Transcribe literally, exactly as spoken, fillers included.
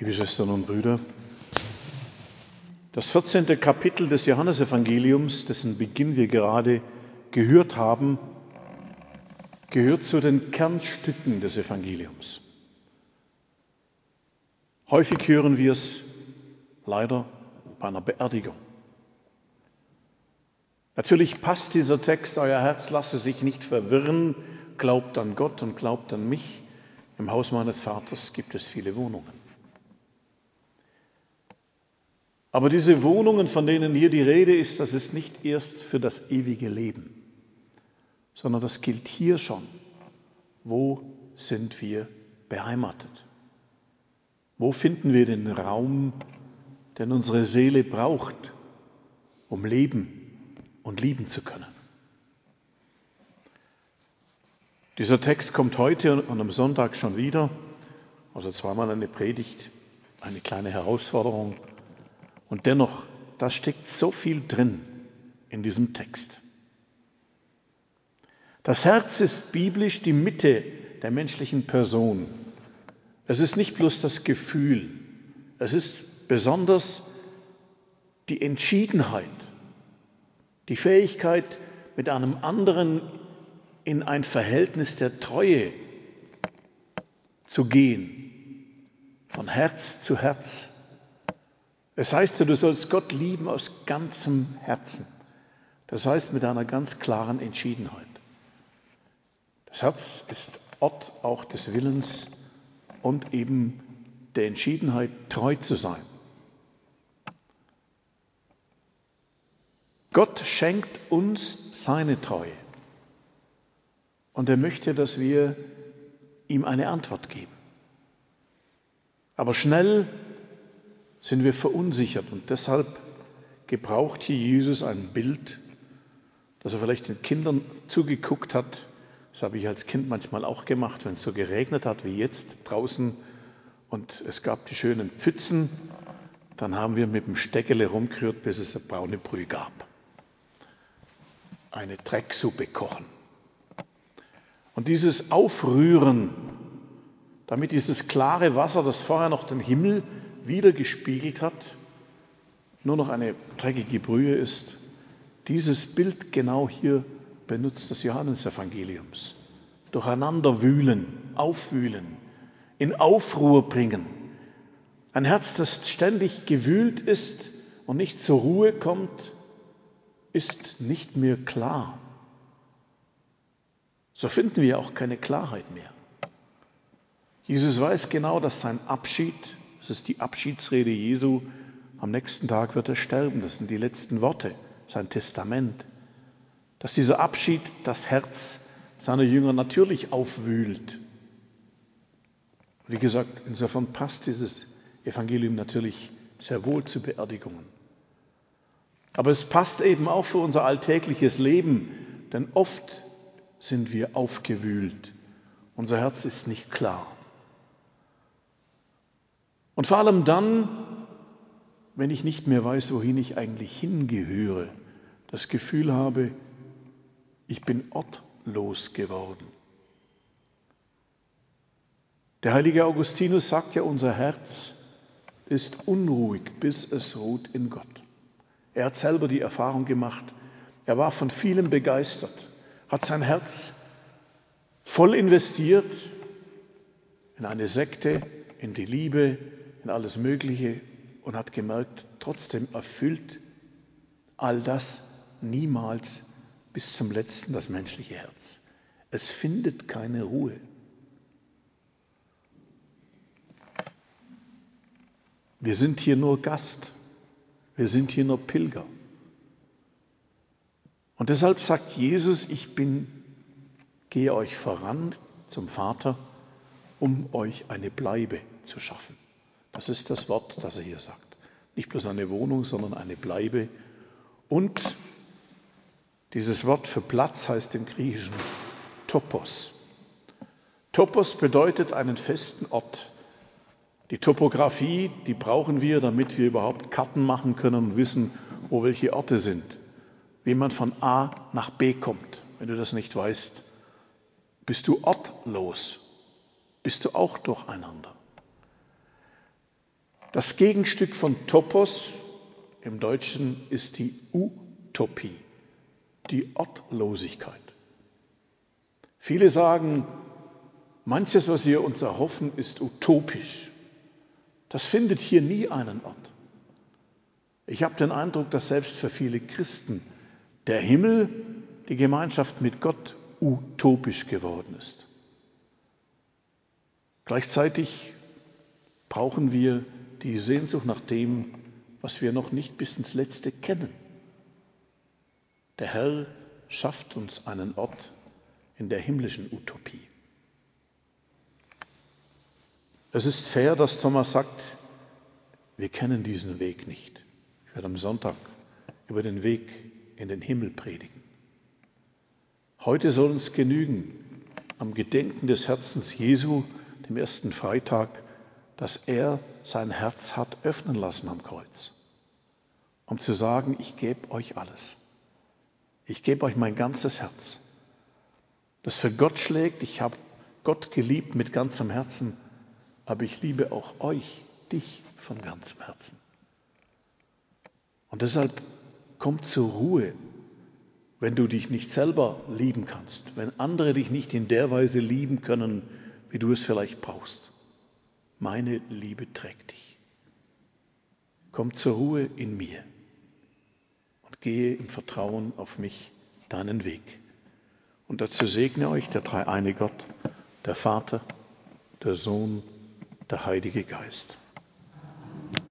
Liebe Schwestern und Brüder, das vierzehnte Kapitel des Johannesevangeliums, dessen Beginn wir gerade gehört haben, gehört zu den Kernstücken des Evangeliums. Häufig hören wir es leider bei einer Beerdigung. Natürlich passt dieser Text, euer Herz lasse sich nicht verwirren, glaubt an Gott und glaubt an mich. Im Haus meines Vaters gibt es viele Wohnungen. Aber diese Wohnungen, von denen hier die Rede ist, das ist nicht erst für das ewige Leben, sondern das gilt hier schon. Wo sind wir beheimatet? Wo finden wir den Raum, den unsere Seele braucht, um leben und lieben zu können? Dieser Text kommt heute und am Sonntag schon wieder, also zweimal eine Predigt, eine kleine Herausforderung. Und dennoch, da steckt so viel drin in diesem Text. Das Herz ist biblisch die Mitte der menschlichen Person. Es ist nicht bloß das Gefühl, es ist besonders die Entschiedenheit, die Fähigkeit, mit einem anderen in ein Verhältnis der Treue zu gehen, von Herz zu Herz. Es heißt ja, du sollst Gott lieben aus ganzem Herzen. Das heißt mit einer ganz klaren Entschiedenheit. Das Herz ist Ort auch des Willens und eben der Entschiedenheit, treu zu sein. Gott schenkt uns seine Treue. Und er möchte, dass wir ihm eine Antwort geben. Aber schnell sind wir verunsichert und deshalb gebraucht hier Jesus ein Bild, das er vielleicht den Kindern zugeguckt hat. Das habe ich als Kind manchmal auch gemacht, wenn es so geregnet hat wie jetzt draußen und es gab die schönen Pfützen, dann haben wir mit dem Steckele rumgerührt, bis es eine braune Brühe gab. Eine Drecksuppe kochen. Und dieses Aufrühren, damit dieses klare Wasser, das vorher noch den Himmel wieder gespiegelt hat, nur noch eine dreckige Brühe ist, dieses Bild genau hier benutzt das Johannesevangeliums. Durcheinander wühlen, aufwühlen, in Aufruhr bringen. Ein Herz, das ständig gewühlt ist und nicht zur Ruhe kommt, ist nicht mehr klar. So finden wir auch keine Klarheit mehr. Jesus weiß genau, dass sein Abschied, das ist die Abschiedsrede Jesu, am nächsten Tag wird er sterben, das sind die letzten Worte, sein Testament, dass dieser Abschied das Herz seiner Jünger natürlich aufwühlt. Wie gesagt, insofern passt dieses Evangelium natürlich sehr wohl zu Beerdigungen. Aber es passt eben auch für unser alltägliches Leben, denn oft sind wir aufgewühlt. Unser Herz ist nicht klar. Und vor allem dann, wenn ich nicht mehr weiß, wohin ich eigentlich hingehöre, das Gefühl habe, ich bin ortlos geworden. Der heilige Augustinus sagt ja, unser Herz ist unruhig, bis es ruht in Gott. Er hat selber die Erfahrung gemacht, er war von vielem begeistert, hat sein Herz voll investiert in eine Sekte, in die Liebe, in alles Mögliche und hat gemerkt, trotzdem erfüllt all das niemals bis zum letzten das menschliche Herz. Es findet keine Ruhe. Wir sind hier nur Gast, wir sind hier nur Pilger. Und deshalb sagt Jesus, ich bin, gehe euch voran zum Vater, um euch eine Bleibe zu schaffen. Das ist das Wort, das er hier sagt. Nicht bloß eine Wohnung, sondern eine Bleibe. Und dieses Wort für Platz heißt im Griechischen Topos. Topos bedeutet einen festen Ort. Die Topographie, die brauchen wir, damit wir überhaupt Karten machen können und wissen, wo welche Orte sind. Wie man von A nach B kommt. Wenn du das nicht weißt, bist du ortlos. Bist du auch durcheinander. Das Gegenstück von Topos im Deutschen ist die Utopie, die Ortlosigkeit. Viele sagen, manches, was wir uns erhoffen, ist utopisch. Das findet hier nie einen Ort. Ich habe den Eindruck, dass selbst für viele Christen der Himmel, die Gemeinschaft mit Gott, utopisch geworden ist. Gleichzeitig brauchen wir die Sehnsucht nach dem, was wir noch nicht bis ins Letzte kennen. Der Herr schafft uns einen Ort in der himmlischen Utopie. Es ist fair, dass Thomas sagt, wir kennen diesen Weg nicht. Ich werde am Sonntag über den Weg in den Himmel predigen. Heute soll uns genügen, am Gedenken des Herzens Jesu, dem ersten Freitag, dass er sein Herz hat öffnen lassen am Kreuz, um zu sagen, ich gebe euch alles. Ich gebe euch mein ganzes Herz, das für Gott schlägt. Ich habe Gott geliebt mit ganzem Herzen, aber ich liebe auch euch, dich von ganzem Herzen. Und deshalb komm zur Ruhe, wenn du dich nicht selber lieben kannst, wenn andere dich nicht in der Weise lieben können, wie du es vielleicht brauchst. Meine Liebe trägt dich. Komm zur Ruhe in mir und gehe im Vertrauen auf mich deinen Weg. Und dazu segne euch der dreieine Gott, der Vater, der Sohn, der Heilige Geist.